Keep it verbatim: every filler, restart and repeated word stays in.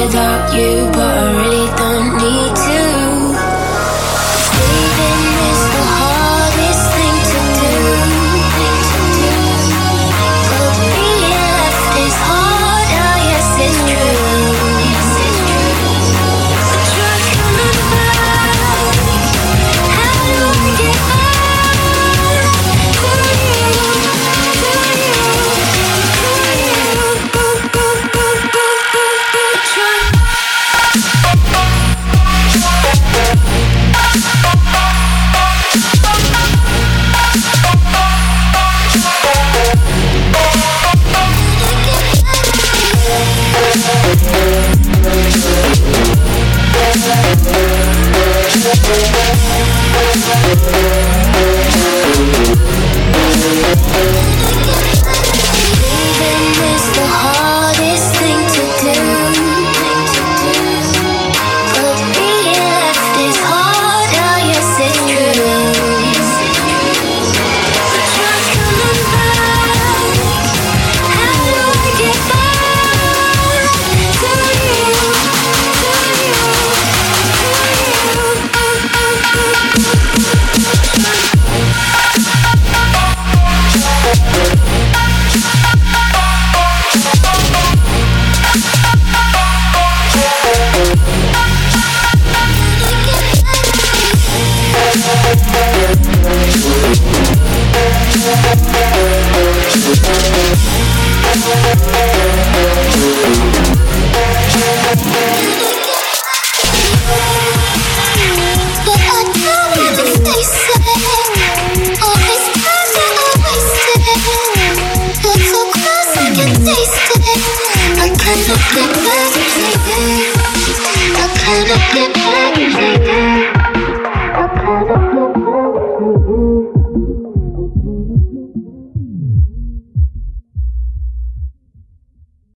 without you, but I really don't need to. Leaving is the hardest thing to do. But being left is harder, yes it's true. But you're coming back. How do I get back to you, to you, to you? Try. Leaving is the hardest thing to do, but being left is harder, yes it's true. But you're coming back. How do I get back to you, to you, But I don't wanna stay safe. All this time that I wasted, you're so close I can taste it. I cannot get back. I cannot get back.